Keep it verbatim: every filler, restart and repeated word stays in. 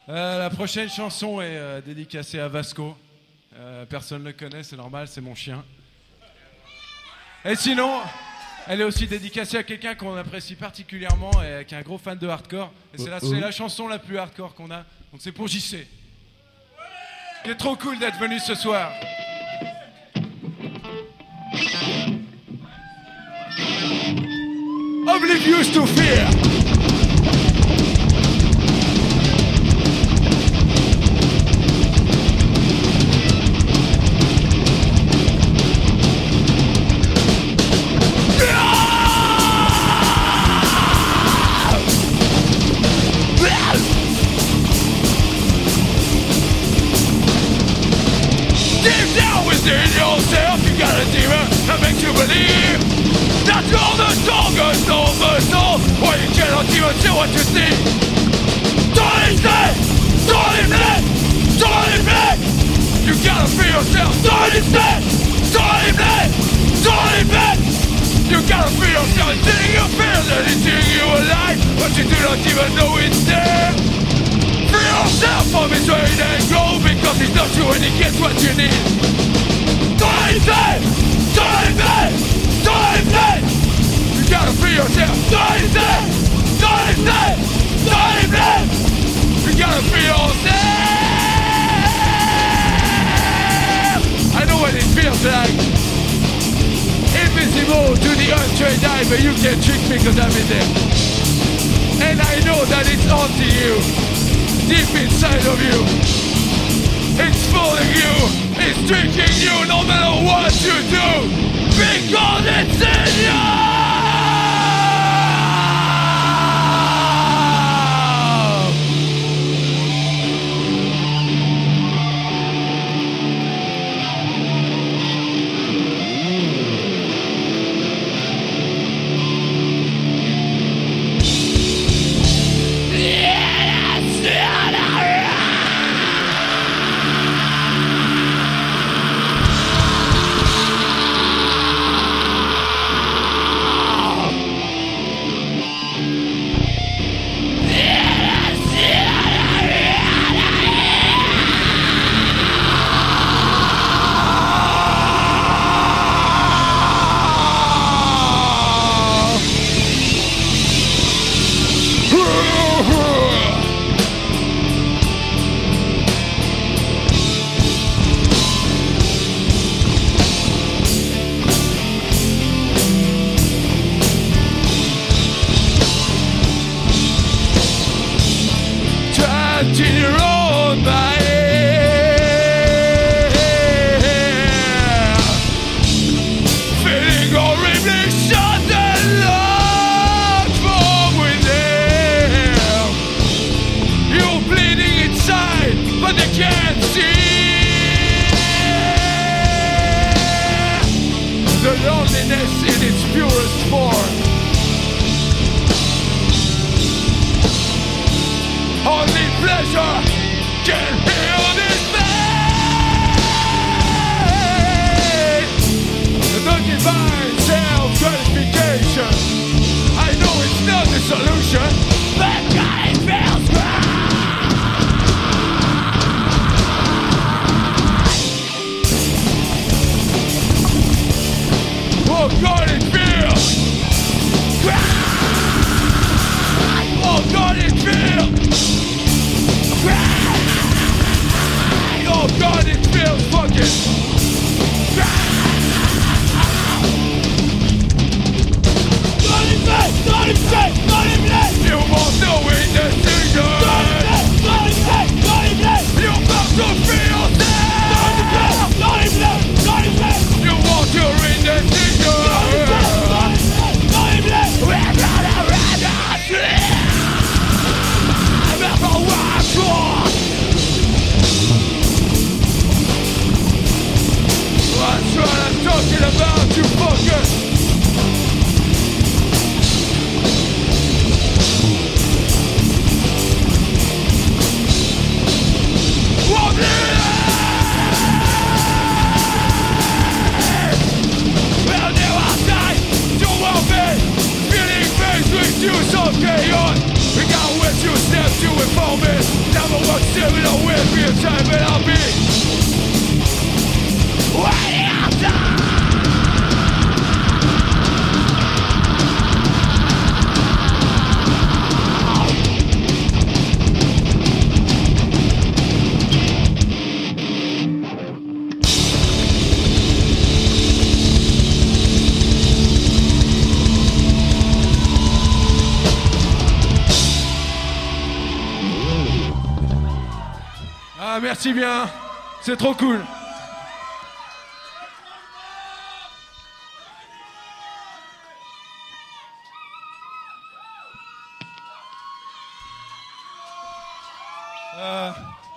Euh, la prochaine chanson est euh, dédicacée à Vasco. Euh, personne ne le connaît, c'est normal, c'est mon chien. Et sinon, elle est aussi dédicacée à quelqu'un qu'on apprécie particulièrement et qui est un gros fan de hardcore. Et c'est la, c'est la chanson la plus hardcore qu'on a. Donc c'est pour J C. Il est trop cool d'être venu ce soir. Oblivious to fear. In yourself, you got a demon that makes you believe that you're the strongest of us all. Or you cannot even see what you see. Don't listen, don't listen, don't listen. You gotta free yourself. Don't listen, don't listen, don't listen. You gotta free yourself. It's eating your fears and it's eating you alive, but you do not even know it's there. Free yourself from his rain and grow, because he's not you and he gets what you need. Don't listen! Don't listen! Don't listen! You gotta free yourself! Don't listen! Don't listen! Don't listen! You gotta free yourself! I know what it feels like. Invisible to the untrained eye, but you can't trick me cause I'm in there. And I know that it's onto you, deep inside of you. It's fooling you. It's drinking you no matter what you do, because it's in you! In your own mind, feeling horribly shut and lost from within. You're bleeding inside, but they can't see the loneliness in its purest form. Only pleasure can heal this pain. The divine self-gratification, I know it's not the solution, but God, it feels right. Oh God, it feels right. Oh God, it feels. Oh God, it feels fucking. Ah, merci bien. C'est trop cool. Euh,